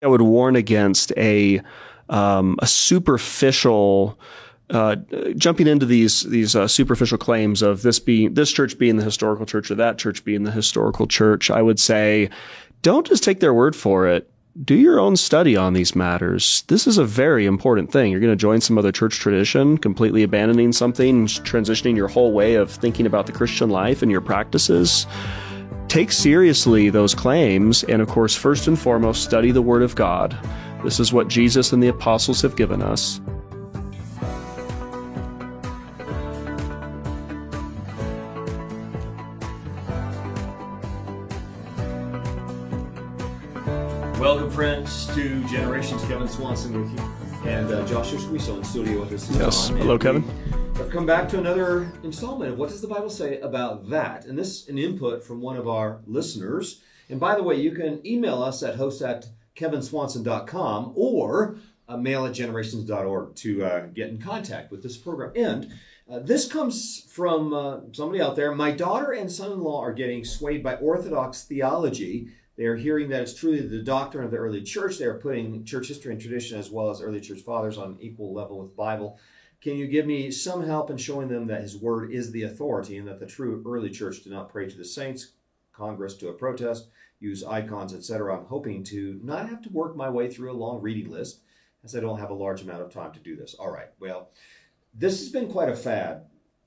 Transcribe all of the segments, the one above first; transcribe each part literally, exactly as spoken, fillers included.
I would warn against a um, a superficial uh, jumping into these these uh, superficial claims of this being this church being the historical church or that church being the historical church. I would say, don't just take their word for it. Do your own study on these matters. This is a very important thing. You're going to join some other church tradition, completely abandoning something, transitioning your whole way of thinking about the Christian life and your practices. Take seriously those claims, and of course, first and foremost, study the Word of God. This is what Jesus and the apostles have given us. Welcome, friends, to Generations. Kevin Swanson with you, and uh, Joshua Squeeso in studio with us. Yes. Hello, Kevin. I've come back to another installment of What Does the Bible Say About That? And this an input from one of our listeners. And by the way, you can email us at host at kevin swanson dot com or uh, mail at generations dot org to uh, get in contact with this program. And uh, this comes from uh, somebody out there. My daughter and son-in-law are getting swayed by Orthodox theology. They are hearing that it's truly the doctrine of the early church. They are putting church history and tradition as well as early church fathers on equal level with the Bible. Can you give me some help in showing them that his word is the authority and that the true early church did not pray to the saints, Congress to a protest, use icons, et cetera? I'm hoping to not have to work my way through a long reading list, as I don't have a large amount of time to do this. All right, well, this has been quite a fad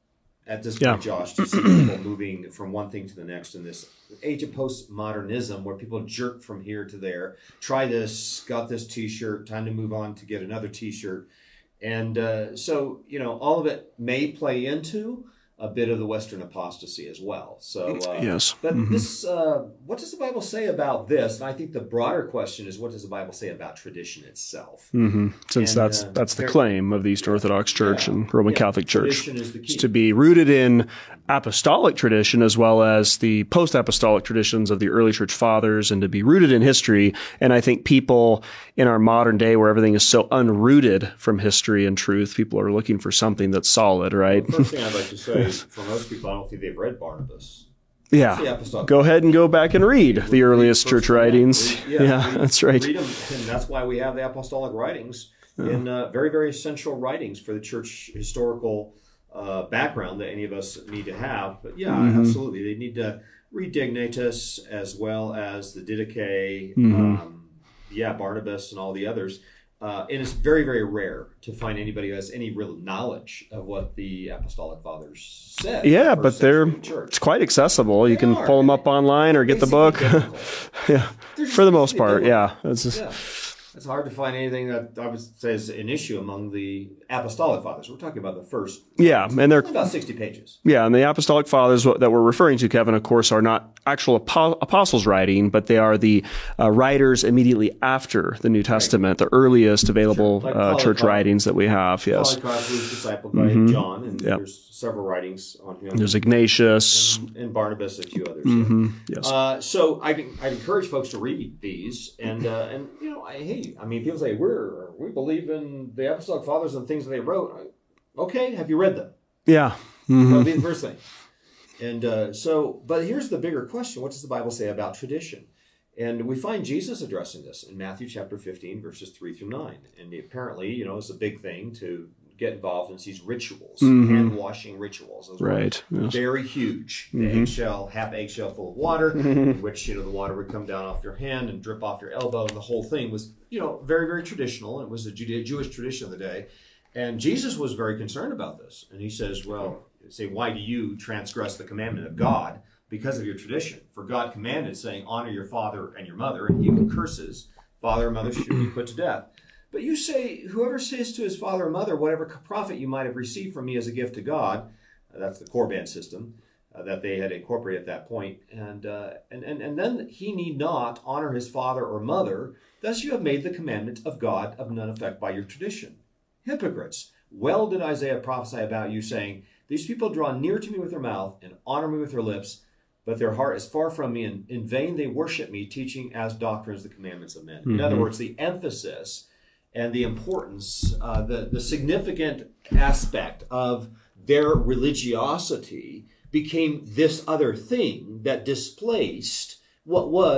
at this yeah. point, Josh, to see people moving from one thing to the next in this age of postmodernism where people jerk from here to there. Try this, got this T-shirt, time to move on to get another T-shirt. And uh, so, you know, all of it may play into a bit of the Western apostasy as well. So, uh, yes. But mm-hmm. this, uh, what does the Bible say about this? And I think the broader question is, what does the Bible say about tradition itself? Mm-hmm. Since and, that's uh, that's the claim of the Eastern Orthodox Church yeah, and Roman yeah, Catholic Church, tradition is the key. It's to be rooted in apostolic tradition as well as the post-apostolic traditions of the early church fathers, and to be rooted in history. And I think people in our modern day, where everything is so unrooted from history and truth, people are looking for something that's solid, right? Well, the first thing I'd like to say, for most people, I don't think they've read Barnabas. Yeah, go ahead and go back and read the earliest church writings. Read, yeah, yeah read, that's right. Read them, and that's why we have the apostolic writings yeah. in uh, very, very essential writings for the church historical uh, background that any of us need to have. But yeah, mm-hmm. absolutely, they need to read Dignatus as well as the Didache, mm-hmm. um, yeah, Barnabas, and all the others. Uh, and it's very, very rare to find anybody who has any real knowledge of what the Apostolic Fathers said. Yeah, but they're it's quite accessible. You they can are. pull them up online or get the book. yeah, for the most part, yeah. It's just, yeah. It's hard to find anything that I would say is an issue among the Apostolic Fathers. We're talking about the first. Yeah, and they're about sixty pages. Yeah, and the Apostolic Fathers that we're referring to, Kevin, of course, are not actual apo- apostles writing, but they are the uh, writers immediately after the New Testament, right. the earliest available sure. like uh, church writings that we have. Yes, Polycarp was discipled by mm-hmm. John, and yep. there's several writings on him. There's Ignatius and, and Barnabas, a few others. Mm-hmm. Yes. Uh, so I I encourage folks to read these, and uh, and you know, I hey, I mean, people say we're we believe in the Apostolic Fathers and things that they wrote. Okay, have you read them? Yeah, mm-hmm. That'll be the first thing. And uh, so, but here's the bigger question: what does the Bible say about tradition? And we find Jesus addressing this in Matthew chapter fifteen, verses three through nine. And apparently, you know, it's a big thing to get involved in these rituals, mm-hmm. hand washing rituals. Those right. Yes. Very huge. The mm-hmm. eggshell, half eggshell full of water, in which, you know, the water would come down off your hand and drip off your elbow. And the whole thing was, you know, very, very traditional. It was a Judea- Jewish tradition of the day. And Jesus was very concerned about this. And he says, well, say, why do you transgress the commandment of God? Because of your tradition. For God commanded, saying, honor your father and your mother, and he who curses father or mother should be put to death. But you say, whoever says to his father or mother, whatever profit you might have received from me as a gift to God, uh, that's the Korban system uh, that they had incorporated at that point, and, uh, and, and, and then he need not honor his father or mother, thus you have made the commandment of God of none effect by your tradition. Hypocrites, well did Isaiah prophesy about you, saying, these people draw near to me with their mouth and honor me with their lips, but their heart is far from me, and in vain they worship me, teaching as doctrines the commandments of men. Mm-hmm. In other words, the emphasis and the importance, uh, the, the significant aspect of their religiosity became this other thing that displaced what was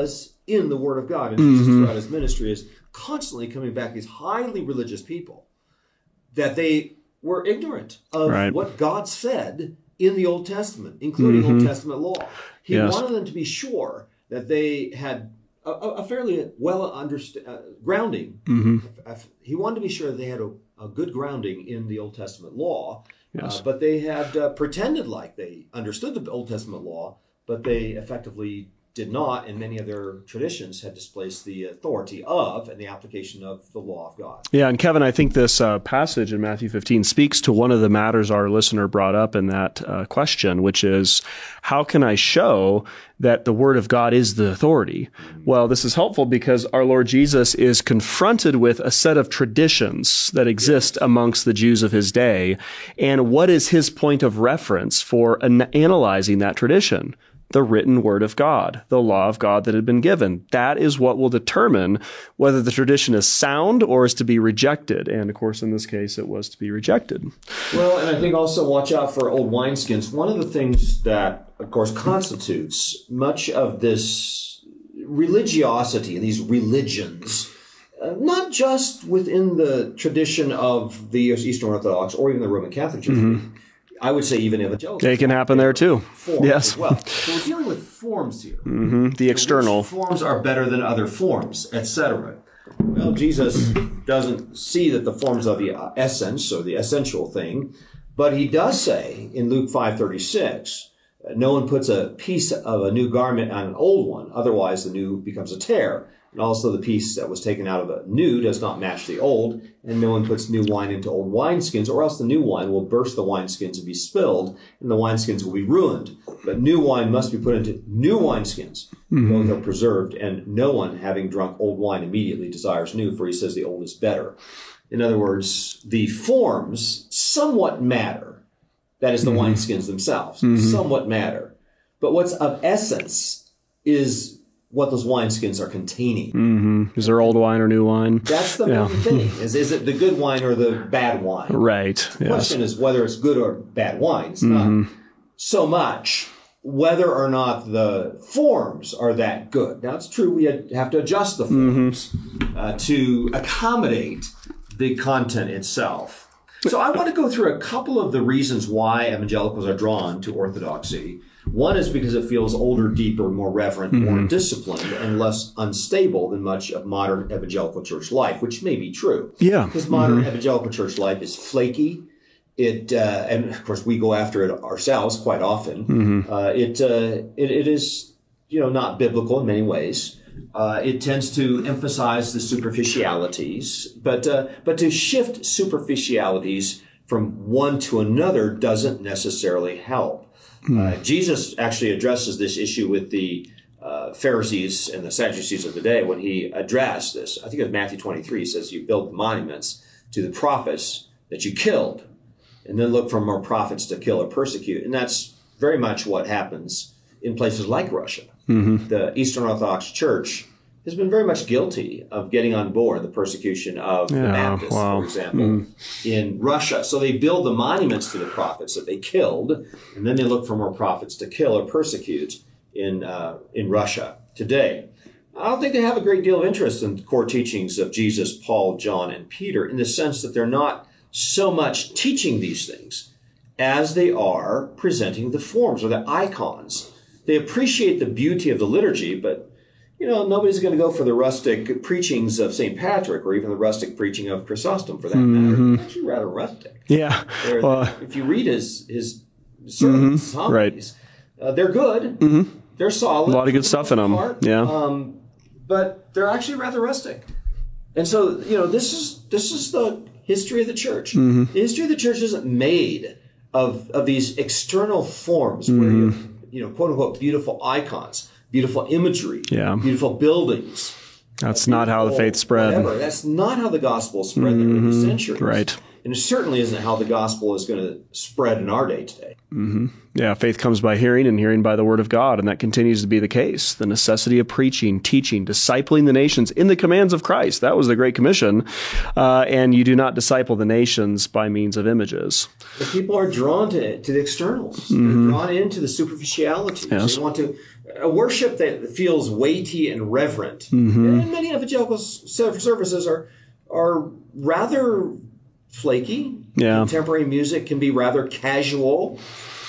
in the Word of God. And Jesus throughout his ministry is constantly coming back these highly religious people that they were ignorant of right. what God said in the Old Testament, including mm-hmm. Old Testament law. He yes. wanted them to be sure that they had a, a fairly well understood uh, grounding. Mm-hmm. He wanted to be sure that they had a, a good grounding in the Old Testament law, yes. uh, but they had uh, pretended like they understood the Old Testament law, but they effectively did not, and many of their traditions had displaced the authority of and the application of the law of God. Yeah, and Kevin, I think this uh, passage in Matthew fifteen speaks to one of the matters our listener brought up in that uh, question, which is, how can I show that the Word of God is the authority? Mm-hmm. Well, this is helpful because our Lord Jesus is confronted with a set of traditions that exist yes. amongst the Jews of his day, and what is his point of reference for an- analyzing that tradition? The written Word of God, the law of God that had been given. That is what will determine whether the tradition is sound or is to be rejected. And of course, in this case, it was to be rejected. Well, and I think also watch out for old wineskins. One of the things that, of course, constitutes much of this religiosity and these religions, uh, not just within the tradition of the Eastern Orthodox or even the Roman Catholic Church, mm-hmm. I would say even evangelical. It can happen there too. Forms yes. as well. So we're dealing with forms here. Mm-hmm. The external. Which forms are better than other forms, et cetera. Well, Jesus doesn't see that the forms are the essence or the essential thing, but he does say in Luke five thirty-six, no one puts a piece of a new garment on an old one, otherwise the new becomes a tear. And also the piece that was taken out of the new does not match the old, and no one puts new wine into old wineskins, or else the new wine will burst the wineskins and be spilled, and the wineskins will be ruined. But new wine must be put into new wineskins, mm-hmm. though they're preserved, and no one, having drunk old wine, immediately desires new, for he says the old is better. In other words, the forms somewhat matter. That is the mm-hmm. wineskins themselves, mm-hmm. somewhat matter. But what's of essence is what those wineskins are containing. Mm-hmm. Is there old wine or new wine? That's the yeah. main thing. Is, is it the good wine or the bad wine? Right. The yes. question is whether it's good or bad wine. It's mm-hmm. not so much whether or not the forms are that good. Now, it's true we have to adjust the forms mm-hmm. uh, to accommodate the content itself. So I want to go through a couple of the reasons why evangelicals are drawn to orthodoxy. One is because it feels older, deeper, more reverent, mm-hmm. more disciplined, and less unstable than much of modern evangelical church life, which may be true. Yeah. Because modern mm-hmm. evangelical church life is flaky. It uh, and of course we go after it ourselves quite often. Mm-hmm. Uh, it, uh, it it is you know not biblical in many ways. Uh, it tends to emphasize the superficialities, but uh, but to shift superficialities from one to another doesn't necessarily help. Uh, Jesus actually addresses this issue with the uh, Pharisees and the Sadducees of the day when he addressed this. I think it was Matthew twenty-three. He says, you build monuments to the prophets that you killed, and then look for more prophets to kill or persecute. And that's very much what happens in places like Russia. Mm-hmm. The Eastern Orthodox Church has been very much guilty of getting on board the persecution of yeah, the Baptists, wow. for example, mm. in Russia. So they build the monuments to the prophets that they killed, and then they look for more prophets to kill or persecute in uh, in Russia today. I don't think they have a great deal of interest in the core teachings of Jesus, Paul, John, and Peter, in the sense that they're not so much teaching these things as they are presenting the forms or the icons. They appreciate the beauty of the liturgy, but you know, nobody's going to go for the rustic preachings of Saint Patrick or even the rustic preaching of Chrysostom, for that mm-hmm. matter. It's actually rather rustic. Yeah. Well, if you read his his sermons, mm-hmm. homilies, right. uh, they're good. Mm-hmm. They're solid. A lot of good stuff in them. Part, yeah. Um, but they're actually rather rustic. And so, you know, this is this is the history of the church. Mm-hmm. The history of the church isn't made of of these external forms mm-hmm. where you have, you know, quote unquote, beautiful icons. Beautiful imagery, yeah. beautiful buildings. That's not how the faith spread. Whatever. That's not how the gospel spread mm-hmm. in the centuries. Right. And it certainly isn't how the gospel is going to spread in our day today. Mm-hmm. Yeah, faith comes by hearing and hearing by the word of God, and that continues to be the case. The necessity of preaching, teaching, discipling the nations in the commands of Christ. That was the Great Commission. Uh, and you do not disciple the nations by means of images. The people are drawn to to the externals. Mm-hmm. They're drawn into the superficialities. Yes. They want to a worship that feels weighty and reverent. Mm-hmm. And many evangelical services are are rather flaky. Yeah. Contemporary music can be rather casual,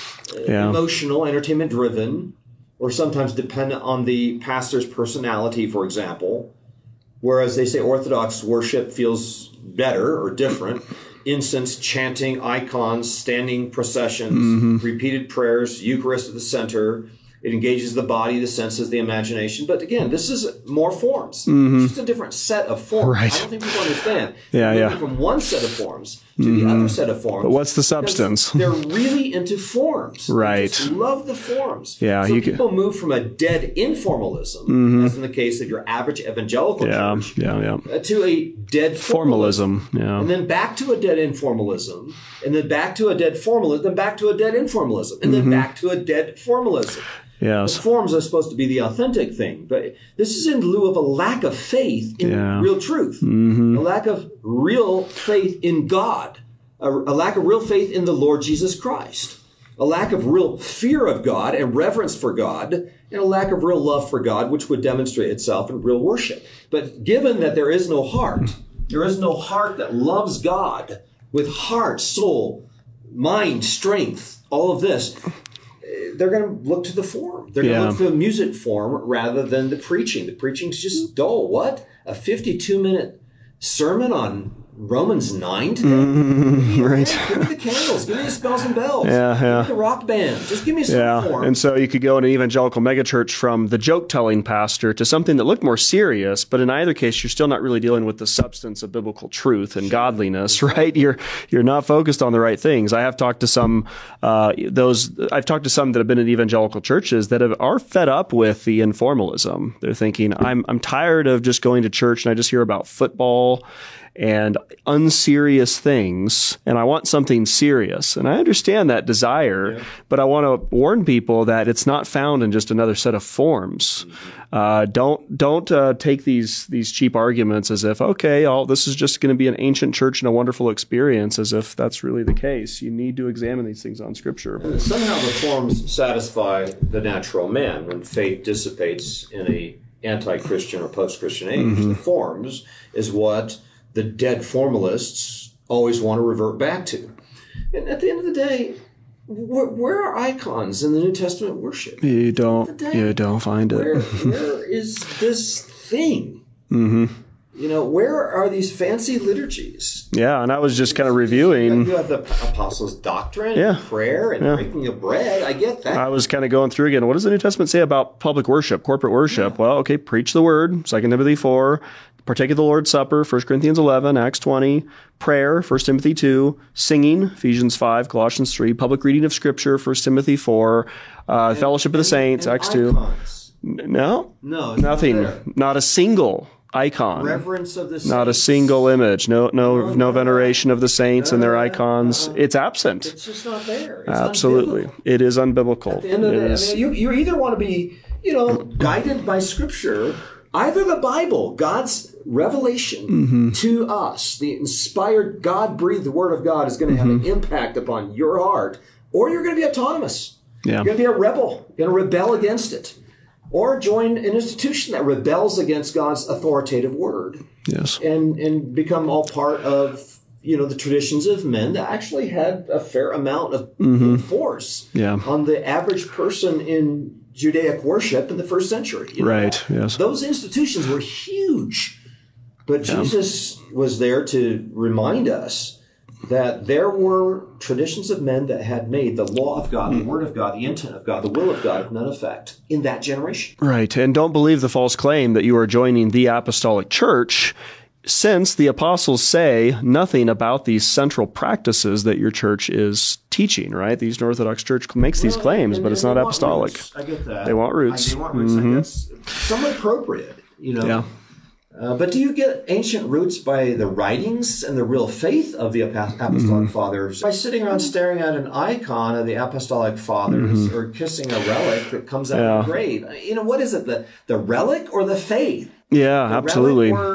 yeah. emotional, entertainment driven, or sometimes dependent on the pastor's personality, for example. Whereas they say Orthodox worship feels better or different. Incense, chanting, icons, standing processions, mm-hmm. repeated prayers, Eucharist at the center. It engages the body, the senses, the imagination. But again, this is more forms. Mm-hmm. It's just a different set of forms. Right. I don't think people understand. Yeah, You're yeah. moving from one set of forms to mm-hmm. the other set of forms. But what's the substance? They're really into forms. Right. They just love the forms. Yeah, so you people can... move from a dead informalism, mm-hmm. as in the case of your average evangelical yeah, church, yeah, yeah. Uh, to a dead formalism. formalism. Yeah. And then back to a dead informalism, and then back to a dead formalism, then back to a dead informalism, and then mm-hmm. back to a dead formalism. Yes. The forms are supposed to be the authentic thing, but this is in lieu of a lack of faith in yeah. real truth, mm-hmm. a lack of real faith in God, a, a lack of real faith in the Lord Jesus Christ, a lack of real fear of God and reverence for God, and a lack of real love for God, which would demonstrate itself in real worship. But given that there is no heart, there is no heart that loves God with heart, soul, mind, strength, all of this, they're going to look to the form. They're going to yeah. look to the music form rather than the preaching. The preaching's just dull. What? A fifty-two minute sermon on Romans nine today? Mm-hmm. Right. Give me the candles. Give me the bells and bells. Yeah, yeah. Give me the rock band. Just give me some yeah. form. And so you could go in an evangelical megachurch from the joke-telling pastor to something that looked more serious, but in either case, you're still not really dealing with the substance of biblical truth and godliness, right? You're you're not focused on the right things. I have talked to some uh, those. I've talked to some that have been in evangelical churches that have, are fed up with the informalism. They're thinking, I'm I'm tired of just going to church and I just hear about football and unserious things, and I want something serious. And I understand that desire, yeah. but I want to warn people that it's not found in just another set of forms. Mm-hmm. Uh, don't don't uh, take these these cheap arguments as if, okay, all this is just going to be an ancient church and a wonderful experience, as if that's really the case. You need to examine these things on Scripture. And somehow the forms satisfy the natural man when faith dissipates in a anti-Christian or post-Christian age. Mm-hmm. The forms is what the dead formalists always want to revert back to. And at the end of the day, where, where are icons in the New Testament worship? You don't, day, you don't find it. Where, where is this thing? Mm-hmm. You know, where are these fancy liturgies? Yeah, and I was just kind of reviewing. You have the Apostles' Doctrine, yeah. and prayer, and yeah. breaking of bread. I get that. I was kind of going through again. What does the New Testament say about public worship, corporate worship? Yeah. Well, okay, preach the word, Second Timothy four. Partake of the Lord's Supper, First Corinthians eleven, Acts twenty, prayer, First Timothy two, singing, Ephesians five, Colossians three, public reading of Scripture, First Timothy four, uh, and, fellowship of the saints, and Acts icons. two. No, no, it's nothing, not, not a single icon, reverence of the saints. Not a single image, no, no, no, no veneration of the saints no, and their icons. Uh, it's absent. It's just not there. It's Absolutely, unbiblical. It is unbiblical. At the end of the day, is, I mean, you you either want to be, you know, guided by Scripture. Either the Bible, God's revelation mm-hmm. to us, the inspired, God-breathed Word of God is going to have mm-hmm. an impact upon your heart, or you're going to be autonomous. Yeah. You're going to be a rebel. You're going to rebel against it. Or join an institution that rebels against God's authoritative Word. Yes. And, and become all part of, you know, the traditions of men that actually had a fair amount of mm-hmm. force yeah. on the average person in Judaic worship in the first century. You know, right, yes. Those institutions were huge. But yeah. Jesus was there to remind us that there were traditions of men that had made the law of God, the word of God, the intent of God, the will of God of none effect in that generation. Right. And don't believe the false claim that you are joining the apostolic church, since the apostles say nothing about these central practices that your church is teaching, right? The Eastern Orthodox Church makes these well, claims, and, but and it's not apostolic. Roots. I get that. They want roots. I, they want roots, mm-hmm. I guess. Somewhat appropriate, you know. Yeah. Uh, but do you get ancient roots by the writings and the real faith of the apostolic mm-hmm. fathers? By sitting around staring at an icon of the apostolic fathers mm-hmm. or kissing a relic that comes out yeah. of the grave? You know, what is it, the, the relic or the faith? Yeah, the absolutely. Relic or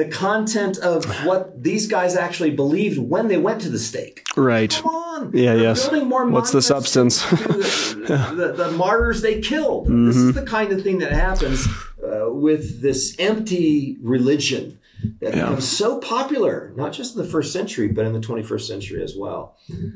the content of what these guys actually believed when they went to the stake. Right. Come on. Yeah, They're yes. building more What's the monuments substance? to the, the, the martyrs they killed. Mm-hmm. This is the kind of thing that happens uh, with this empty religion that yeah. becomes so popular, not just in the first century, but in the twenty-first century as well.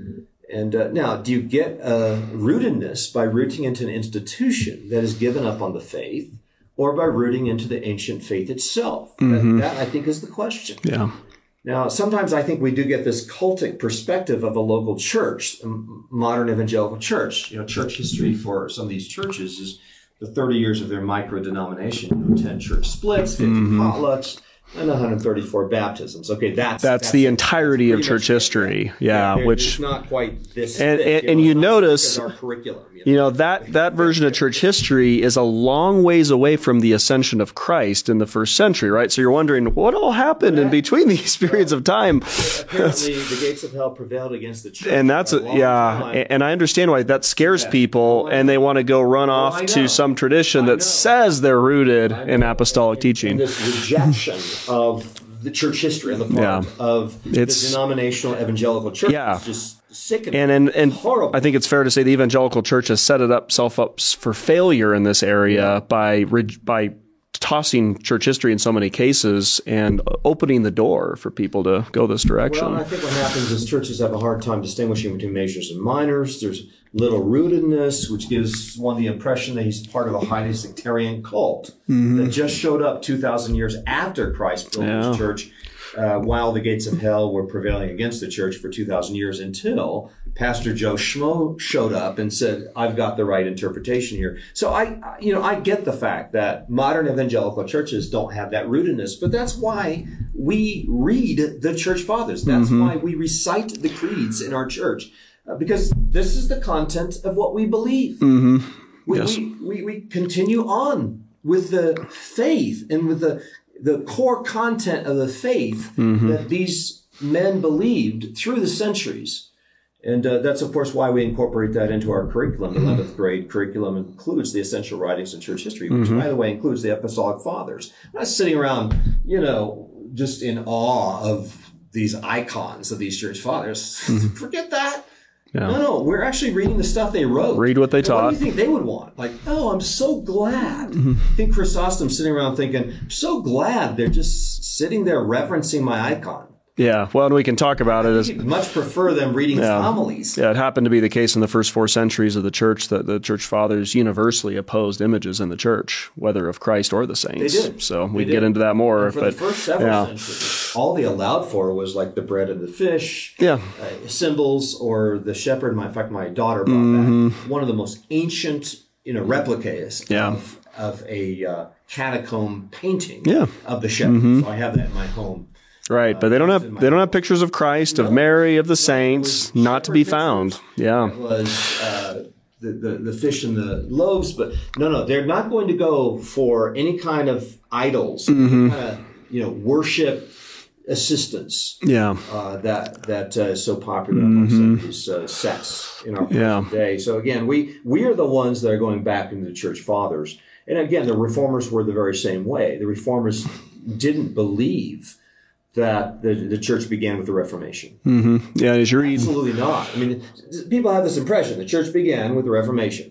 And uh, now, do you get uh, rootedness by rooting into an institution that is given up on the faith, or by rooting into the ancient faith itself? Mm-hmm. That, that, I think, is the question. Yeah. Now, sometimes I think we do get this cultic perspective of a local church, a modern evangelical church. You know, church history for some of these churches is the thirty years of their micro-denomination, ten church splits, fifty mm-hmm. potlucks, and one hundred thirty-four baptisms. Okay, that's that's, that's the it. entirety that's of church history. Yeah, yeah, which it's not quite this. And thick, and, and you, know, you notice, our curriculum. You know, you know that that version of church history is a long ways away from the ascension of Christ in the first century, right? So you're wondering what all happened in between these periods of time. Apparently, the gates of hell prevailed against the church, and that's a, yeah, time. And I understand why that scares yeah. people, and they want to go run well, off to some tradition that says they're rooted in apostolic teaching. And this rejection of the church history on the part yeah. of it's, the denominational evangelical church yeah. is just sickening. And and, and horrible. I think it's fair to say the evangelical church has set it up self up for failure in this area yeah. by by tossing church history in so many cases and opening the door for people to go this direction. Well, I think what happens is churches have a hard time distinguishing between majors and minors. There's little rootedness, which gives one the impression that he's part of a highly sectarian cult mm-hmm. that just showed up two thousand years after Christ built yeah. his church, uh, while the gates of hell were prevailing against the church for two thousand years, until Pastor Joe Schmo showed up and said, I've got the right interpretation here. So I, you know, I get the fact that modern evangelical churches don't have that rootedness, but that's why we read the church fathers. That's mm-hmm. why we recite the creeds in our church, uh, because this is the content of what we believe. Mm-hmm. We, yes. we, we, we continue on with the faith and with the, the core content of the faith mm-hmm. that these men believed through the centuries. And uh, that's, of course, why we incorporate that into our curriculum. The eleventh grade curriculum includes the essential writings in church history, which, mm-hmm. by the way, includes the apostolic fathers. I'm not sitting around, you know, just in awe of these icons of these church fathers. Mm-hmm. Forget that. Yeah. No, no, we're actually reading the stuff they wrote. Read what they and taught. What do you think they would want? Like, oh, I'm so glad. Mm-hmm. I think Chrysostom sitting around thinking, I'm so glad they're just sitting there reverencing my icon. Yeah, well, and we can talk about it as much prefer them reading yeah, homilies. Yeah, it happened to be the case in the first four centuries of the church that the church fathers universally opposed images in the church, whether of Christ or the saints. They did. So we can get into that more. And for but, the first several yeah. centuries, all they allowed for was like the bread and the fish, yeah, uh, symbols, or the shepherd. My, in fact, my daughter brought mm-hmm. back one of the most ancient, you know, replicas yeah. of of a uh, catacomb painting yeah. of the shepherd. Mm-hmm. So I have that in my home. Right, but they don't have they don't have pictures of Christ, no, of Mary, of the saints, not to be found. Yeah, it was uh, the, the the fish and the loaves, but no, no, they're not going to go for any kind of idols, mm-hmm. any kind of, you know, worship assistance. Yeah, uh, that that uh, is so popular amongst mm-hmm. these uh, sects in our present yeah. day. So again, we we are the ones that are going back into the church fathers, and again, the reformers were the very same way. The reformers didn't believe that the, the church began with the Reformation. Mm-hmm. Yeah, as you read. Absolutely not. I mean, people have this impression the church began with the Reformation,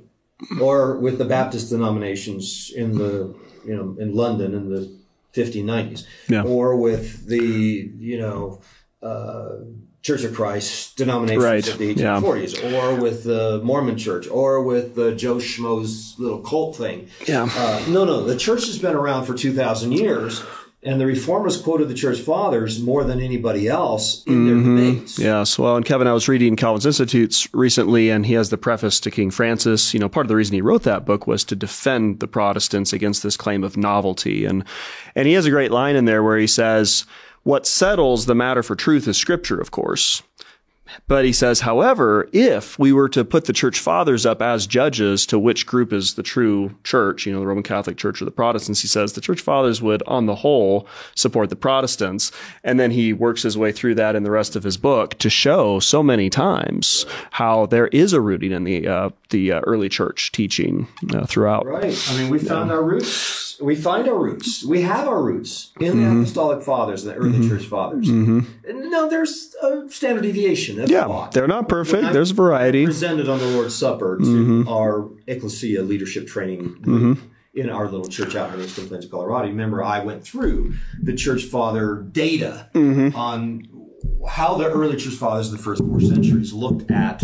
or with the Baptist denominations in the, you know, in London in the fifteen nineties, yeah. or with the, you know, uh, Church of Christ denominations right. of the eighteen forties, yeah. or with the Mormon Church, or with the Joe Schmo's little cult thing. Yeah. Uh, no, no, the church has been around for two thousand years. And the Reformers quoted the Church Fathers more than anybody else in their mm-hmm. debates. Yes. Well, and Kevin, I was reading Calvin's Institutes recently, and he has the preface to King Francis. You know, part of the reason he wrote that book was to defend the Protestants against this claim of novelty. And, and he has a great line in there where he says, what settles the matter for truth is Scripture, of course. But he says, however, if we were to put the church fathers up as judges to which group is the true church, you know, the Roman Catholic Church or the Protestants, he says the church fathers would, on the whole, support the Protestants. And then he works his way through that in the rest of his book to show so many times how there is a rooting in the uh, the uh, early church teaching uh, throughout. Right. I mean, we found yeah. our roots. We find our roots. We have our roots in the mm-hmm. apostolic fathers and the early mm-hmm. church fathers. Mm-hmm. And now there's a standard deviation. Of yeah, thought. They're not perfect. There's variety. Presented on the Lord's Supper to mm-hmm. our ecclesia leadership training group mm-hmm. in our little church out here in Eastern Plains, Colorado. Remember, I went through the church father data mm-hmm. on how the early church fathers of the first four centuries looked at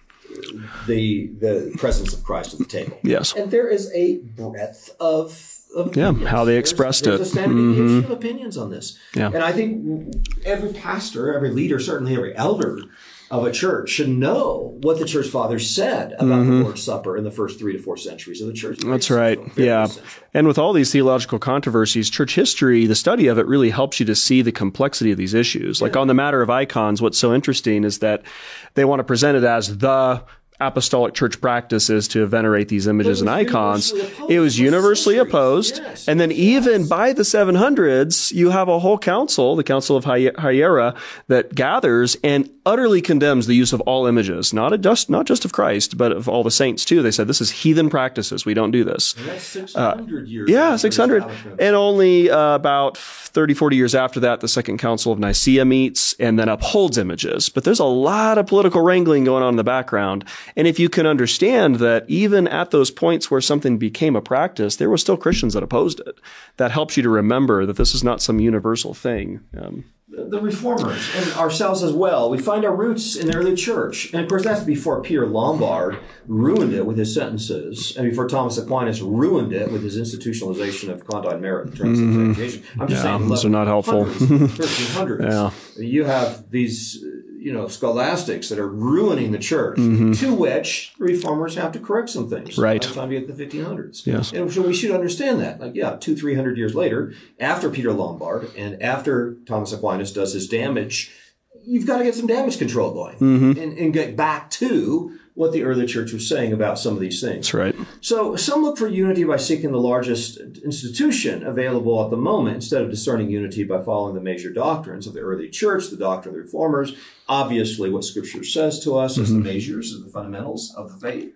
the the presence of Christ at the table. Yes, and there is a breadth of. Of yeah, how they expressed there's, it. There's a standard mm-hmm. deviation of opinions on this. Yeah. And I think every pastor, every leader, certainly every elder of a church should know what the church fathers said about mm-hmm. the Lord's Supper in the first three to four centuries of the church. That's right. Yeah. Essential. And with all these theological controversies, church history, the study of it really helps you to see the complexity of these issues. Like yeah. on the matter of icons, what's so interesting is that they want to present it as the apostolic church practice is to venerate these images and icons. It was universally opposed. Yes. And then even yes. by the seven hundreds, you have a whole council, the Council of Hiera, that gathers and utterly condemns the use of all images, not a just, not just of Christ, but of all the saints too. They said, this is heathen practices. We don't do this. And that's six hundred uh, years. Yeah, six hundred. And only uh, about thirty, forty years after that, the Second Council of Nicaea meets and then upholds images. But there's a lot of political wrangling going on in the background. And if you can understand that even at those points where something became a practice, there were still Christians that opposed it. That helps you to remember that this is not some universal thing. Um, the Reformers and ourselves as well, we find our roots in the early church. And of course, that's before Peter Lombard ruined it with his sentences, and before Thomas Aquinas ruined it with his institutionalization of condign merit and transubstantiation. Mm-hmm. I'm just yeah, saying, those are not helpful. thirteen hundreds. Yeah. You have these, you know, scholastics that are ruining the church, mm-hmm. to which reformers have to correct some things. Right. By the time you get to the fifteen hundreds. Yes. And so we should understand that. Like, yeah, two, three hundred years later, after Peter Lombard and after Thomas Aquinas does his damage, you've got to get some damage control going mm-hmm. and, and get back to what the early church was saying about some of these things. That's right. So some look for unity by seeking the largest institution available at the moment instead of discerning unity by following the major doctrines of the early church, the doctrine of the reformers, obviously what Scripture says to us mm-hmm. as the measures and the fundamentals of the faith.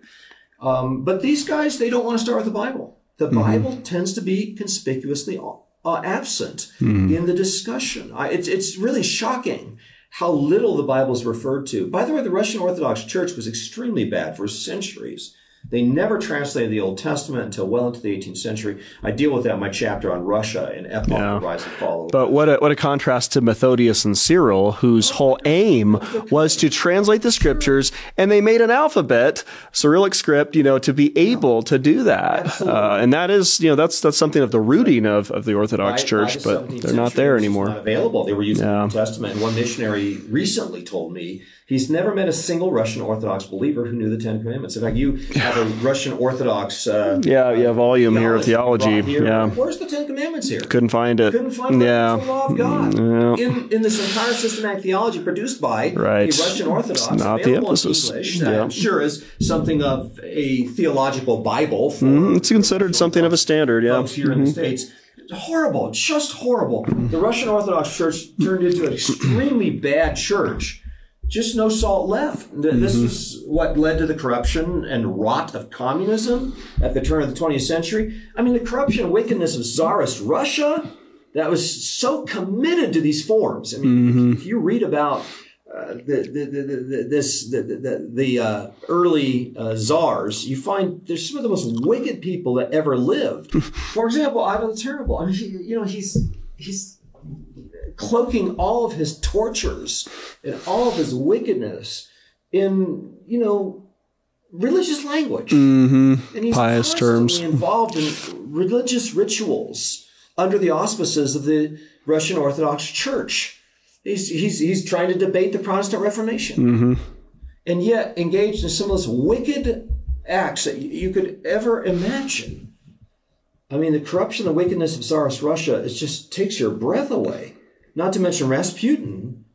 Um, but these guys, they don't want to start with the Bible. The mm-hmm. Bible tends to be conspicuously uh, absent mm-hmm. in the discussion. I, it's, it's really shocking how little the Bible is referred to. By the way, the Russian Orthodox Church was extremely bad for centuries. They never translated the Old Testament until well into the eighteenth century. I deal with that in my chapter on Russia and Epoch, yeah. the Rise and Fall. But what a, what a contrast to Methodius and Cyril, whose whole aim was to translate the Scriptures, and they made an alphabet, Cyrillic script, you know, to be able to do that. Uh, and that is, you know, that's that's something of the rooting of, of the Orthodox by, Church, by the but they're not there anymore. Not available. They were using yeah. the Old Testament. And one missionary recently told me he's never met a single Russian Orthodox believer who knew the Ten Commandments. In fact, you have a Russian Orthodox uh, yeah, yeah, volume here of theology. Here. Yeah. Where's the Ten Commandments here? Couldn't find it. Couldn't find it. Yeah. It's the law of God. Yeah. In, in this entire systematic theology produced by right. the Russian Orthodox, it's not the emphasis. English, yeah. that I'm sure is something of a theological Bible. For mm-hmm. It's considered something of a standard, yeah. Folks here mm-hmm. in the States. Horrible, just horrible. Mm-hmm. The Russian Orthodox Church turned into an extremely bad church. Just no salt left. This mm-hmm. is what led to the corruption and rot of communism at the turn of the twentieth century. I mean, the corruption and wickedness of Tsarist Russia that was so committed to these forms. I mean, mm-hmm. if you read about uh, the, the, the, the, this the the, the uh, early uh, czars, you find there's some of the most wicked people that ever lived. For example, Ivan the Terrible. I mean, he, you know, he's he's. cloaking all of his tortures and all of his wickedness in, you know, religious language. Mm-hmm. And he's pious terms. Involved in religious rituals under the auspices of the Russian Orthodox Church. He's, he's, he's trying to debate the Protestant Reformation. Mm-hmm. And yet engaged in some of those wicked acts that you could ever imagine. I mean, the corruption and wickedness of Tsarist Russia, it just takes your breath away. Not to mention Rasputin,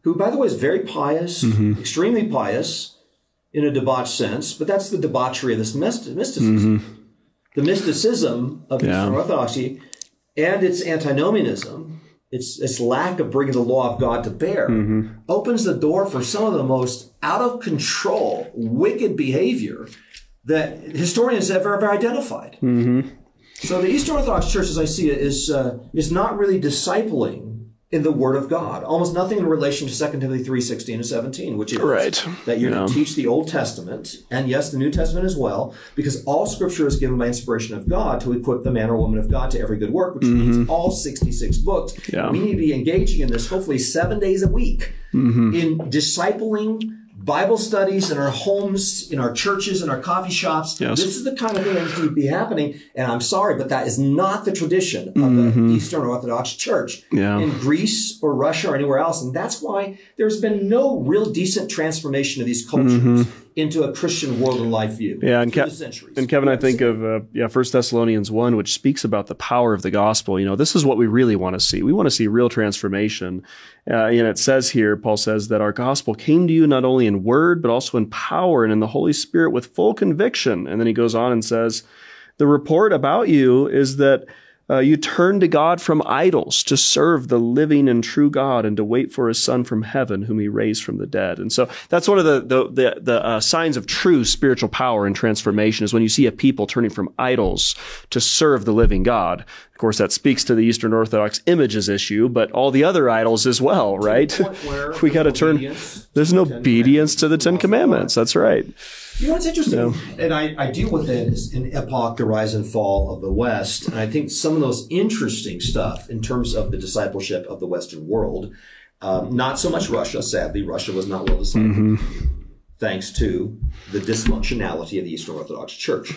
who, by the way, is very pious, mm-hmm. extremely pious in a debauched sense, but that's the debauchery of this mysticism. Mm-hmm. The mysticism of yeah. Eastern Orthodoxy and its antinomianism, its, its lack of bringing the law of God to bear, mm-hmm. opens the door for some of the most out-of-control, wicked behavior that historians have ever identified. Mm-hmm. So the Eastern Orthodox Church, as I see it, is uh, is not really discipling in the Word of God. Almost nothing in relation to Second Timothy three, sixteen and seventeen, which is right. that you're yeah. to teach the Old Testament, and yes, the New Testament as well, because all Scripture is given by inspiration of God to equip the man or woman of God to every good work, which mm-hmm. means all sixty-six books. Yeah. We need to be engaging in this hopefully seven days a week mm-hmm. in discipling Bible studies in our homes, in our churches, in our coffee shops. Yes. This is the kind of thing that needs to be happening. And I'm sorry, but that is not the tradition of mm-hmm. the Eastern Orthodox Church yeah. in Greece or Russia or anywhere else. And that's why there's been no real decent transformation of these cultures mm-hmm. into a Christian world and life view. Yeah, and, Ke- and Kevin, I think of uh, yeah, First Thessalonians one, which speaks about the power of the gospel. You know, this is what we really want to see. We want to see real transformation. Uh, and it says here, Paul says that our gospel came to you not only in word, but also in power and in the Holy Spirit with full conviction. And then he goes on and says, the report about you is that Uh, you turn to God from idols to serve the living and true God and to wait for his Son from heaven, whom he raised from the dead. And so that's one of the the the, the uh, signs of true spiritual power and transformation is when you see a people turning from idols to serve the living God. Of course, that speaks to the Eastern Orthodox images issue, but all the other idols as well, right? We got to turn. There's no obedience to the Ten Commandments. That's right. You know what's interesting, yeah. and I, I deal with it in Epoch, the Rise and Fall of the West, and I think some of those interesting stuff in terms of the discipleship of the Western world, um, not so much Russia, sadly. Russia was not well discipled, mm-hmm. thanks to the dysfunctionality of the Eastern Orthodox Church.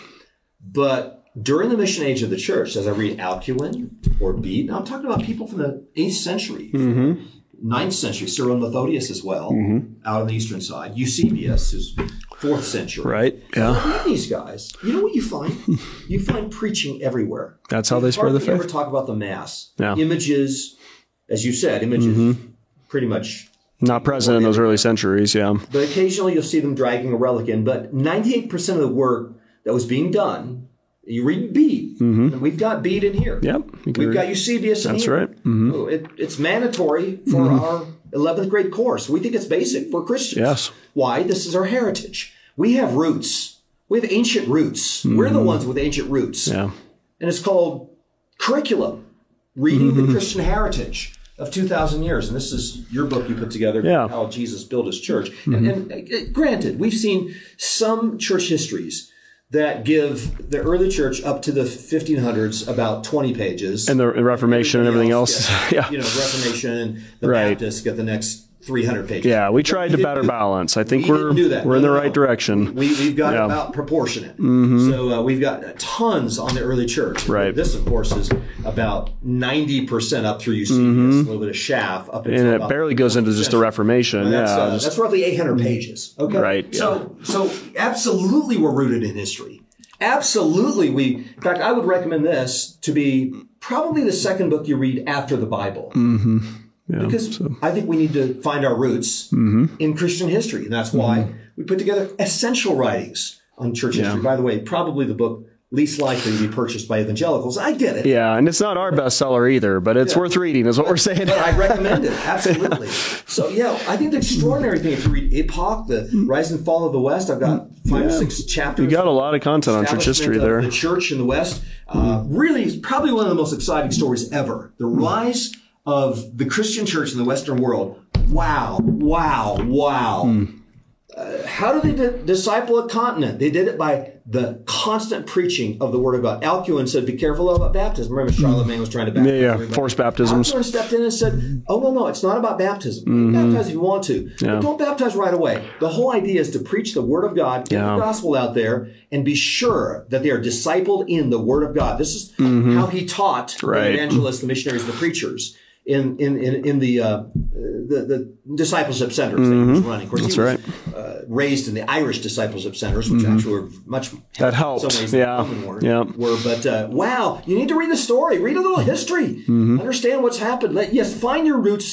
But during the mission age of the church, as I read Alcuin or Bede, now I'm talking about people from the eighth century, mm-hmm. ninth century, Cyril and Methodius as well, mm-hmm. out on the eastern side, Eusebius, who's fourth century. Right, yeah. So read these guys. You know what you find? You find preaching everywhere. That's how they spread the faith. You never talk about the Mass. Yeah. Images, as you said, images mm-hmm. pretty much not present in those early centuries, yeah. But occasionally you'll see them dragging a relic in. But ninety-eight percent of the work that was being done, you read Bede, mm-hmm. and we've got Bede in here. Yep. We've got Eusebius in That's here. That's right. Mm-hmm. Oh, it, it's mandatory for mm-hmm. our eleventh grade course. We think it's basic for Christians. Yes. Why? This is our heritage. We have roots. We have ancient roots. Mm-hmm. We're the ones with ancient roots. Yeah. And it's called curriculum, reading mm-hmm. the Christian heritage of two thousand years. And this is your book you put together, yeah. How Jesus Built His Church. Mm-hmm. And, and uh, granted, we've seen some church histories that give the early church up to the fifteen hundreds about twenty pages. And the Reformation and everything else. else. yeah. You know, Reformation, the right. Baptists get the next three hundred pages. Yeah, we tried to better balance. I think we we're we're no, in the no, right no. direction. We, we've got yeah. about proportionate. Mm-hmm. So uh, we've got tons on the early church. Right. This, of course, is about ninety percent up through Eusebius, mm-hmm. a little bit of Schaff. Up and it barely goes into just the Reformation. Well, that's, yeah, uh, just, that's roughly eight hundred pages. Okay. Right. So, yeah. so absolutely we're rooted in history. Absolutely. We, in fact, I would recommend this to be probably the second book you read after the Bible. Mm-hmm. Yeah, because so. I think we need to find our roots mm-hmm. in Christian history. And that's why mm-hmm. we put together essential writings on church yeah. history. By the way, probably the book least likely to be purchased by evangelicals. I get it. Yeah, and it's not our bestseller either, but it's yeah. worth reading is what we're saying. But I recommend it, absolutely. yeah. So, yeah, I think the extraordinary thing, if you read Epoch, the Rise and Fall of the West, I've got five or yeah. six chapters. You got a lot of content on church history there. The church in the West. Uh, really, is probably one of the most exciting stories ever. The rise of the Christian church in the Western world. Wow, wow, wow. Mm. Uh, how do they di- disciple a continent? They did it by the constant preaching of the Word of God. Alcuin said, be careful about baptism. Remember, Charlemagne was trying to baptize Yeah, everybody. forced baptisms. Alcuin stepped in and said, oh, no, no, it's not about baptism. Mm-hmm. Baptize if you want to. Yeah. But don't baptize right away. The whole idea is to preach the Word of God, get yeah. the gospel out there, and be sure that they are discipled in the Word of God. This is mm-hmm. how he taught right. the evangelists, the missionaries, the preachers. In in in, in the, uh, the the discipleship centers mm-hmm. that he was running. Of course, That's he was right. uh, raised in the Irish discipleship centers, which mm-hmm. actually were much that helped. In some ways yeah, than were, yeah. were. But uh, wow, you need to read the story, read a little history, mm-hmm. understand what's happened. Let, yes, find your roots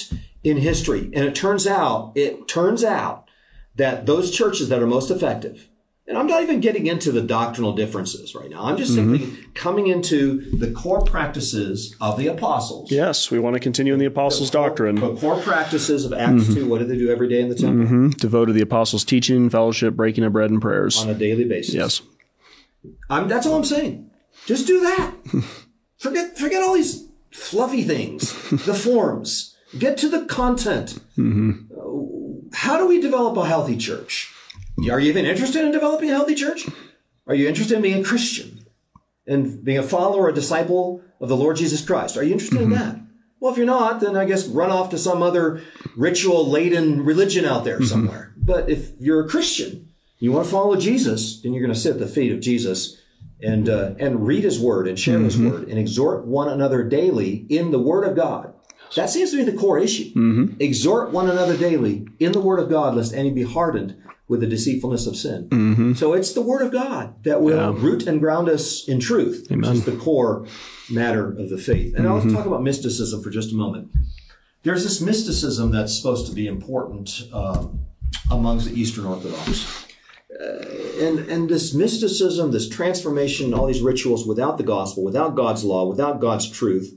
in history. And it turns out, it turns out that those churches that are most effective, and I'm not even getting into the doctrinal differences right now. I'm just simply mm-hmm. coming into the core practices of the apostles. Yes, we want to continue in the apostles' the core, doctrine. The core practices of Acts mm-hmm. two, what did they do every day in the temple? Mm-hmm. Devoted to the apostles' teaching, fellowship, breaking of bread, and prayers. On a daily basis. Yes. I'm, that's all I'm saying. Just do that. forget, forget all these fluffy things, the forms. Get to the content. Mm-hmm. How do we develop a healthy church? Are you even interested in developing a healthy church? Are you interested in being a Christian and being a follower or a disciple of the Lord Jesus Christ? Are you interested mm-hmm. in that? Well, if you're not, then I guess run off to some other ritual-laden religion out there mm-hmm. somewhere. But if you're a Christian, you want to follow Jesus, then you're going to sit at the feet of Jesus and uh, and read his word and share mm-hmm. his word and exhort one another daily in the word of God. That seems to be the core issue. Mm-hmm. Exhort one another daily in the word of God, lest any be hardened with the deceitfulness of sin. Mm-hmm. So it's the word of God that will yeah. root and ground us in truth, Amen. Which is the core matter of the faith. And mm-hmm. I'll talk about mysticism for just a moment. There's this mysticism that's supposed to be important um, amongst the Eastern Orthodox. Uh, and, and this mysticism, this transformation, all these rituals without the gospel, without God's law, without God's truth,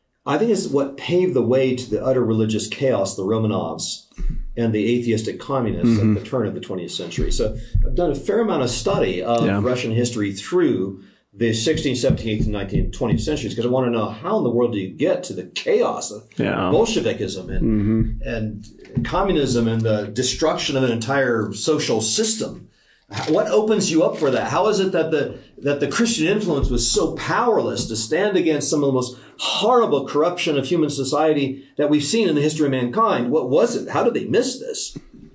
I think is what paved the way to the utter religious chaos, the Romanovs, and the atheistic communists mm-hmm. at the turn of the twentieth century. So I've done a fair amount of study of yeah. Russian history through the sixteenth, seventeenth, and nineteenth, twentieth centuries, because I want to know how in the world do you get to the chaos of yeah. Bolshevikism and, mm-hmm. and communism and the destruction of an entire social system. What opens you up for that? How is it that the that the Christian influence was so powerless to stand against some of the most horrible corruption of human society that we've seen in the history of mankind? What was it? How did they miss this?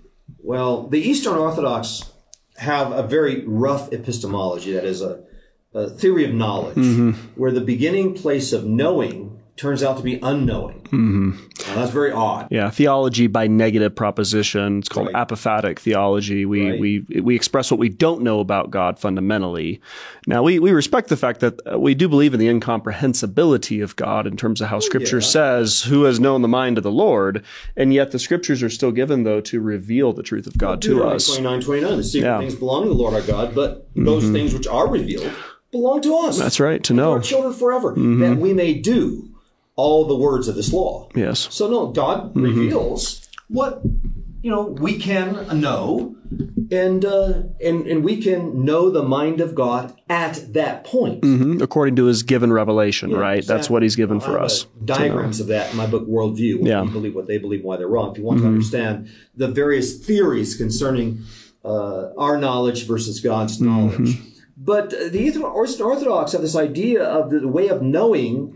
Well, the Eastern Orthodox have a very rough epistemology, that is a, a theory of knowledge, mm-hmm. where the beginning place of knowing turns out to be unknowing. Mm-hmm. Now, that's very odd. Yeah, theology by negative proposition. It's called right. apophatic theology. We right. we we express what we don't know about God fundamentally. Now, we, we respect the fact that we do believe in the incomprehensibility of God in terms of how oh, Scripture yeah. says, who has known the mind of the Lord? And yet the Scriptures are still given, though, to reveal the truth of God well, to us. twenty-nine twenty-nine, the secret yeah. things belong to the Lord our God, but mm-hmm. those things which are revealed belong to us. That's right, to know. Our children forever, mm-hmm. that we may do all the words of this law. Yes. So no, God mm-hmm. reveals what, you know, we can know, and uh, and and we can know the mind of God at that point. Mm-hmm. According to his given revelation, yeah, right? Exactly. That's what he's given for us. Diagrams of that in my book, Worldview. What yeah. we believe, what they believe, why they're wrong. If you want mm-hmm. to understand the various theories concerning uh, our knowledge versus God's knowledge. Mm-hmm. But the Eastern Orthodox have this idea of the way of knowing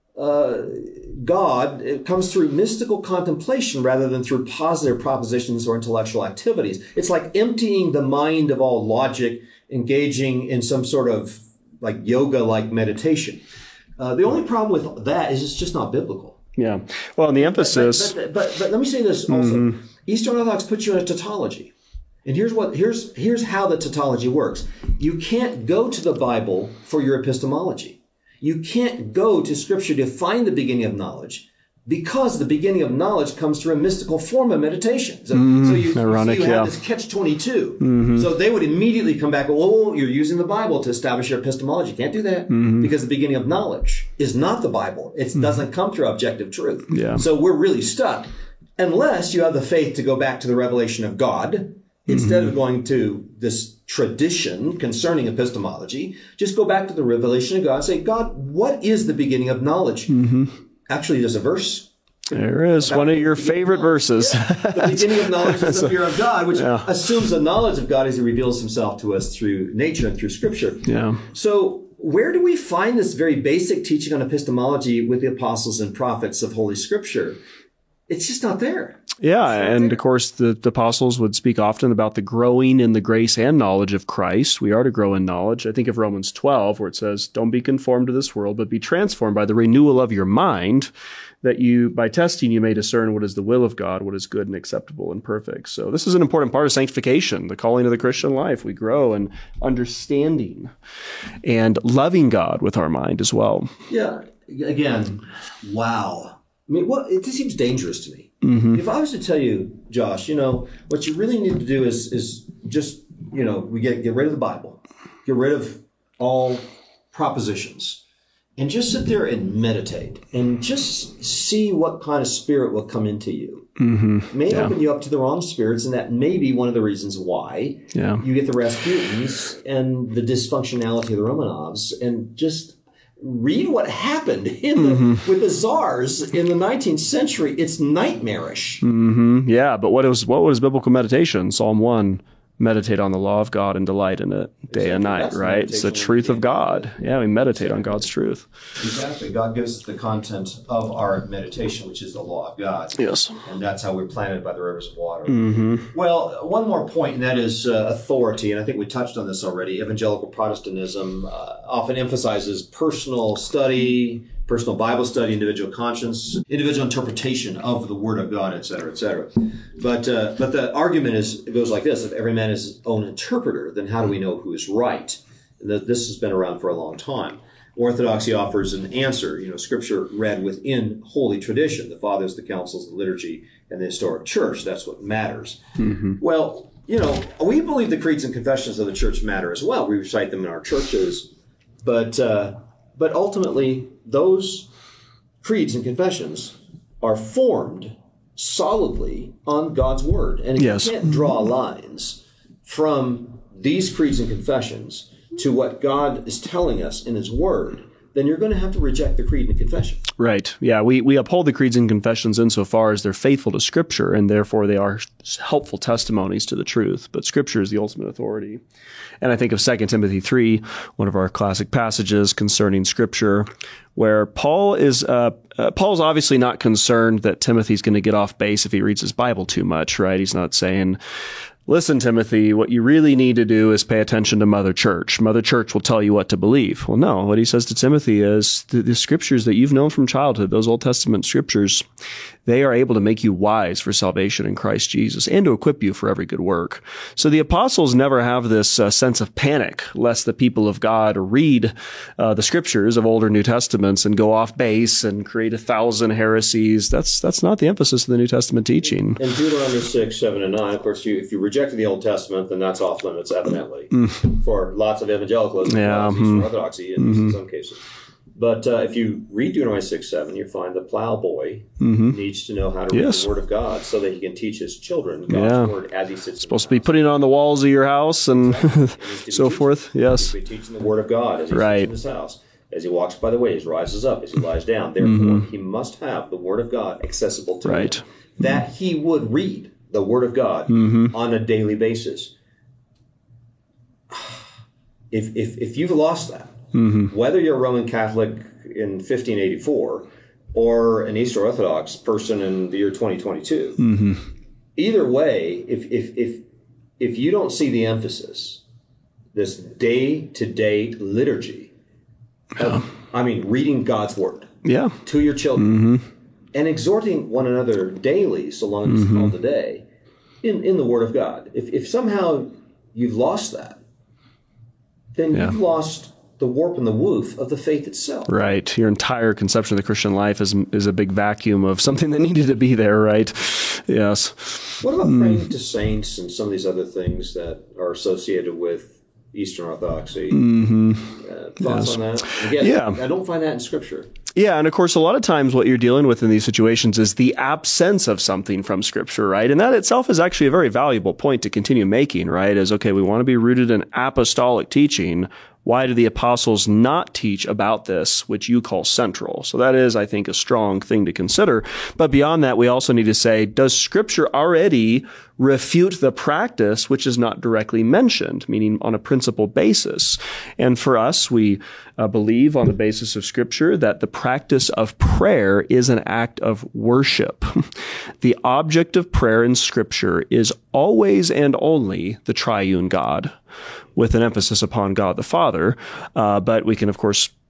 Uh, God, it comes through mystical contemplation rather than through positive propositions or intellectual activities. It's like emptying the mind of all logic, engaging in some sort of like yoga-like meditation. Uh, the only problem with that is it's just not biblical. Yeah. Well, and the emphasis... But, but, but, but, but let me say this also. Mm-hmm. Eastern Orthodox puts you in a tautology. And here's what here's here's how the tautology works. You can't go to the Bible for your epistemology. You can't go to Scripture to find the beginning of knowledge because the beginning of knowledge comes through a mystical form of meditation. So, mm, so you, ironic, so you yeah. have this catch twenty-two. Mm-hmm. So they would immediately come back, oh, you're using the Bible to establish your epistemology. You can't do that mm-hmm. because the beginning of knowledge is not the Bible. It mm-hmm. doesn't come through objective truth. Yeah. So we're really stuck unless you have the faith to go back to the revelation of God. Instead mm-hmm. of going to this tradition concerning epistemology, just go back to the revelation of God and say, God, what is the beginning of knowledge? Mm-hmm. Actually, there's a verse. There is. One of your favorite verses. Yeah. The beginning of knowledge is the fear of God, which yeah. assumes the knowledge of God as he reveals himself to us through nature and through Scripture. Yeah. So where do we find this very basic teaching on epistemology with the apostles and prophets of Holy Scripture? It's just not there. Yeah, and there. Of course, the, the apostles would speak often about the growing in the grace and knowledge of Christ. We are to grow in knowledge. I think of Romans twelve, where it says, don't be conformed to this world, but be transformed by the renewal of your mind, that you, by testing, you may discern what is the will of God, what is good and acceptable and perfect. So this is an important part of sanctification, the calling of the Christian life. We grow in understanding and loving God with our mind as well. Yeah, again, wow. I mean, well, it just seems dangerous to me. Mm-hmm. If I was to tell you, Josh, you know, what you really need to do is is just, you know, we get get rid of the Bible, get rid of all propositions, and just sit there and meditate and just see what kind of spirit will come into you. Mm-hmm. It may yeah. open you up to the wrong spirits, and that may be one of the reasons why yeah. you get the Rasputins and the dysfunctionality of the Romanovs, and just read what happened in the, mm-hmm. with the czars in the nineteenth century. It's nightmarish. Mm-hmm. Yeah, but what was what was biblical meditation? Psalm one, meditate on the law of God and delight in it day exactly. and night, That's right? It's the truth of God. Yeah, we meditate exactly. on God's truth. Exactly. God gives us the content of our meditation, which is the law of God. Yes. And that's how we're planted by the rivers of water. Mm-hmm. Well, one more point, and that is uh, authority. And I think we touched on this already. Evangelical Protestantism uh, often emphasizes personal study, personal Bible study, individual conscience, individual interpretation of the Word of God, et cetera, et cetera. But uh, but the argument is it goes like this: if every man is his own interpreter, then how do we know who is right? And this has been around for a long time. Orthodoxy offers an answer. You know, Scripture read within holy tradition, the Fathers, the Councils, the liturgy, and the historic Church. That's what matters. Mm-hmm. Well, you know, we believe the creeds and confessions of the Church matter as well. We recite them in our churches, but uh, but ultimately, those creeds and confessions are formed solidly on God's Word. And if yes. you can't draw lines from these creeds and confessions to what God is telling us in His Word, then you're going to have to reject the creed and confession. Right. Yeah, we, we uphold the creeds and confessions insofar as they're faithful to Scripture, and therefore they are helpful testimonies to the truth. But Scripture is the ultimate authority. And I think of Second Timothy three, one of our classic passages concerning Scripture, where Paul is uh, uh, Paul's obviously not concerned that Timothy's going to get off base if he reads his Bible too much, right? He's not saying, listen, Timothy, what you really need to do is pay attention to Mother Church. Mother Church will tell you what to believe. Well, no, what he says to Timothy is the, the scriptures that you've known from childhood, those Old Testament scriptures, they are able to make you wise for salvation in Christ Jesus and to equip you for every good work. So the apostles never have this uh, sense of panic lest the people of God read uh, the scriptures of Old or New Testaments and go off base and create a thousand heresies. That's that's not the emphasis of the New Testament teaching. In Deuteronomy six, seven, and nine, of course, you, if you rejected the Old Testament, then that's off limits, evidently, mm. for lots of evangelicalism, yeah, lots of mm. Orthodoxy in, mm-hmm. in some cases. But uh, if you read Deuteronomy six, seven, you find the plowboy mm-hmm. needs to know how to read yes. the Word of God so that he can teach his children God's yeah. Word as he sits supposed in to be putting it on the walls of your house and exactly. so forth. Yes. He should be teaching the Word of God as he right. sits in his house. As he walks by the way, he rises up, as he lies down. Therefore, mm-hmm. he must have the Word of God accessible to right. him, that he would read the Word of God mm-hmm. on a daily basis. If if, if you've lost that, mm-hmm. whether you're a Roman Catholic in fifteen eighty-four or an Eastern Orthodox person in the year twenty twenty-two, mm-hmm. either way, if if if if you don't see the emphasis, this day-to-day liturgy, of, I mean, reading God's Word yeah. to your children mm-hmm. and exhorting one another daily, so long as it's called a day, in, in the Word of God. If if somehow you've lost that, then yeah. you've lost the warp and the woof of the faith itself. Right. Your entire conception of the Christian life is is a big vacuum of something that needed to be there, right? Yes. What about mm. praying to saints and some of these other things that are associated with Eastern Orthodoxy? Mm-hmm. Uh, thoughts yes. on that? Again, yeah. I don't find that in Scripture. Yeah, and of course, a lot of times what you're dealing with in these situations is the absence of something from Scripture, right? And that itself is actually a very valuable point to continue making, right? Is, okay, we want to be rooted in apostolic teaching. Why do the apostles not teach about this, which you call central? So that is, I think, a strong thing to consider. But beyond that, we also need to say, does Scripture already refute the practice which is not directly mentioned, meaning on a principle basis? And for us, we uh, believe on the basis of Scripture that the practice of prayer is an act of worship. The object of prayer in Scripture is always and only the triune God, with an emphasis upon God the Father. Uh, but we can, of course,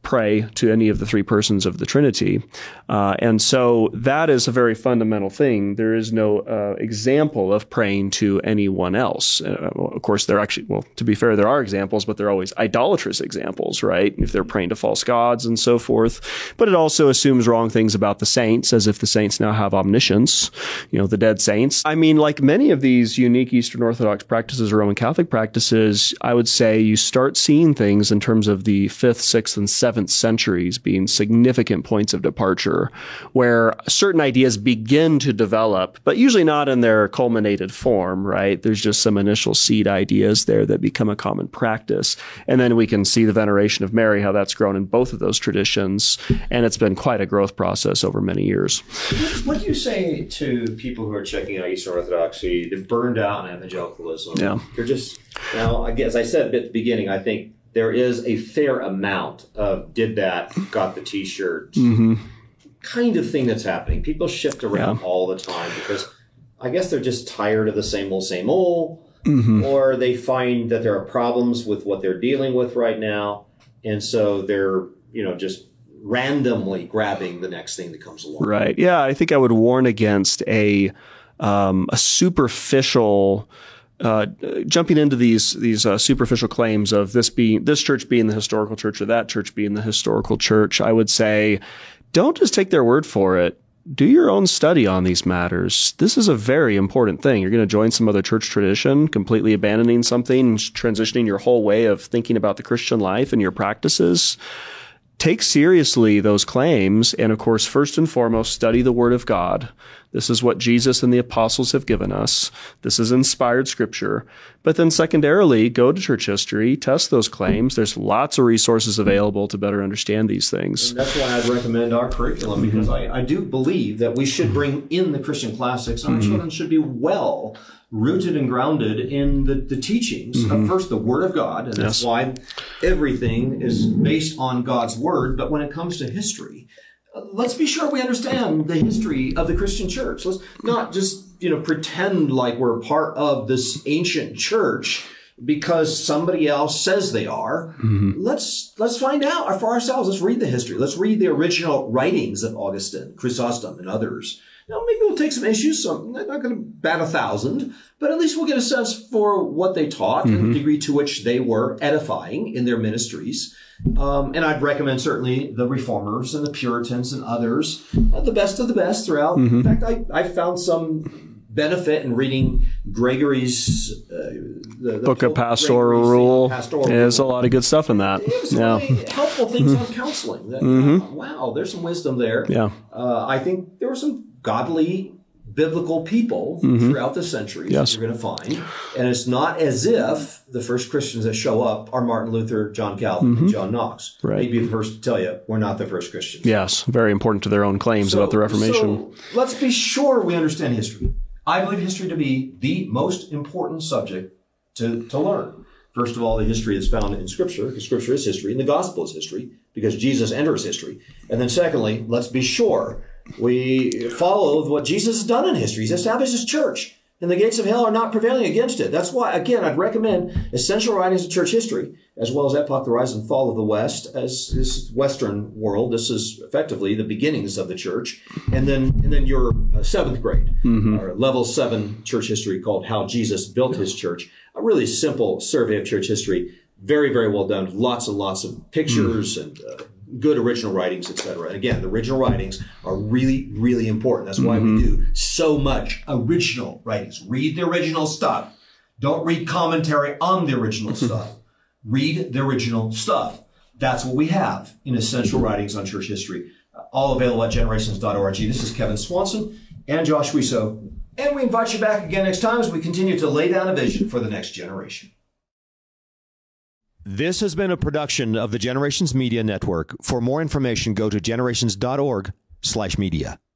pray to any of the three persons of the Trinity. Uh, and so that is a very fundamental thing. There is no uh, example of praying to anyone else. Uh, of course, there actually, well, to be fair, there are examples, but they're always idolatrous examples, right? If they're praying to false gods and so forth. But it also assumes wrong things about the saints, as if the saints now have omniscience, you know, the dead saints. I mean, like many of these unique Eastern Orthodox practices or Roman Catholic practices, I would say you start seeing things in terms of the fifth, sixth, and seventh centuries being significant points of departure where certain ideas begin to develop, but usually not in their culminated form, right? There's just some initial seed ideas there that become a common practice. And then we can see the veneration of Mary, how that's grown in both of those traditions. And it's been quite a growth process over many years. What do you say to people who are checking out Eastern Orthodoxy, they're burned out on evangelicalism? Yeah. They're just, now, I guess I said at the beginning, I think there is a fair amount of did that, got the t-shirt mm-hmm. kind of thing that's happening. People shift around yeah. all the time because I guess they're just tired of the same old, same old, mm-hmm. or they find that there are problems with what they're dealing with right now. And so they're, you know, just randomly grabbing the next thing that comes along. Right. Yeah. I think I would warn against a, um, a superficial Uh, jumping into these these uh, superficial claims of this being this church being the historical church or that church being the historical church. I would say, don't just take their word for it. Do your own study on these matters. This is a very important thing. You're going to join some other church tradition, completely abandoning something, transitioning your whole way of thinking about the Christian life and your practices. Take seriously those claims, and of course, first and foremost, study the Word of God. This is what Jesus and the apostles have given us. This is inspired scripture. But then secondarily, go to church history, test those claims. There's lots of resources available to better understand these things. And that's why I'd recommend our curriculum, mm-hmm. because I, I do believe that we should bring in the Christian classics. Our mm-hmm. children should be well rooted and grounded in the, the teachings mm-hmm. of first the Word of God, and that's yes. why everything is based on God's Word. But when it comes to history, uh, let's be sure we understand the history of the Christian church. Let's not just, you know, pretend like we're part of this ancient church because somebody else says they are. Mm-hmm. Let's let's find out for ourselves. Let's read the history. Let's read the original writings of Augustine, Chrysostom, and others. Now, maybe we'll take some issues. So they're not going to bat a thousand, but at least we'll get a sense for what they taught mm-hmm. and the degree to which they were edifying in their ministries. Um, and I'd recommend certainly the Reformers and the Puritans and others, uh, the best of the best throughout. Mm-hmm. In fact, I, I found some benefit in reading Gregory's uh, the, the Book of Pastoral Rule. Pastoral There's Rule. a lot of good stuff in that. There's yeah. really helpful things mm-hmm. on counseling. That, mm-hmm. uh, wow, there's some wisdom there. Yeah. Uh, I think there were some godly, biblical people mm-hmm. throughout the centuries yes. that you're going to find. And it's not as if the first Christians that show up are Martin Luther, John Calvin, mm-hmm. and John Knox. Right. They'd be the first to tell you, we're not the first Christians. Yes, very important to their own claims so, about the Reformation. So let's be sure we understand history. I believe history to be the most important subject to, to learn. First of all, the history is found in Scripture, because Scripture is history, and the Gospel is history, because Jesus enters history. And then secondly, let's be sure we follow what Jesus has done in history. He's established his church, and the gates of hell are not prevailing against it. That's why, again, I'd recommend essential writings of church history, as well as Epoch, the Rise and Fall of the West, as this Western world. This is effectively the beginnings of the church. And then and then your uh, seventh grade, mm-hmm. or level seven church history called How Jesus Built His Church. A really simple survey of church history. Very, very well done. Lots and lots of pictures mm. and uh, good original writings, et cetera. And again, the original writings are really, really important. That's why mm-hmm. we do so much original writings. Read the original stuff. Don't read commentary on the original stuff. Read the original stuff. That's what we have in Essential Writings on Church History. Uh, all available at generations dot org. This is Kevin Swanson and Josh Wiso. And we invite you back again next time as we continue to lay down a vision for the next generation. This has been a production of the Generations Media Network. For more information, go to generations dot org slash media.